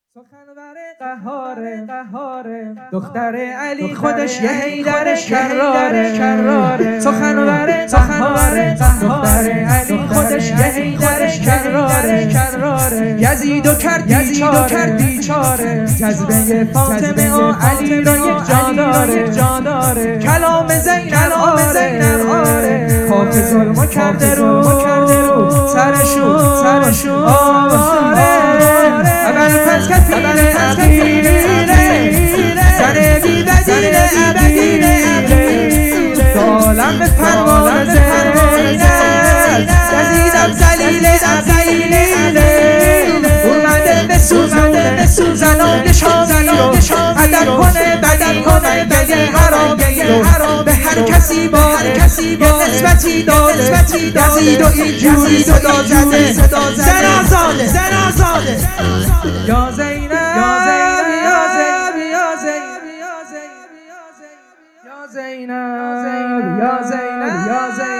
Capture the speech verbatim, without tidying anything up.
سخنور قهاره قهاره دختر علی خودش یه حیدر کراره کراره سخنور سخنور دختر علی خودش یه حیدر کراره کراره یزید و کرد یزید و کرد بیچاره جذبه فاطمه و علی را یک جا داره جا داره کلام زینب کلام زینب آره خاک ظلم کرده رو کرده رو سرشون سرشون آواره اول پس کفیله امیره سر بی بدیله امیره دالم به پروانه زینب یزیدم زلیله زلیله اومده به سوزونه زنان شامی رو عدد کنه بدل کنه بگه حرامی رو به هر کسی با یه نسبتی داده یزید و اینجوری صدا زده زنا زاده زنا زاده یا زینب یا زینب یا زینب یا زینب یا زینب یا زینب یا زینب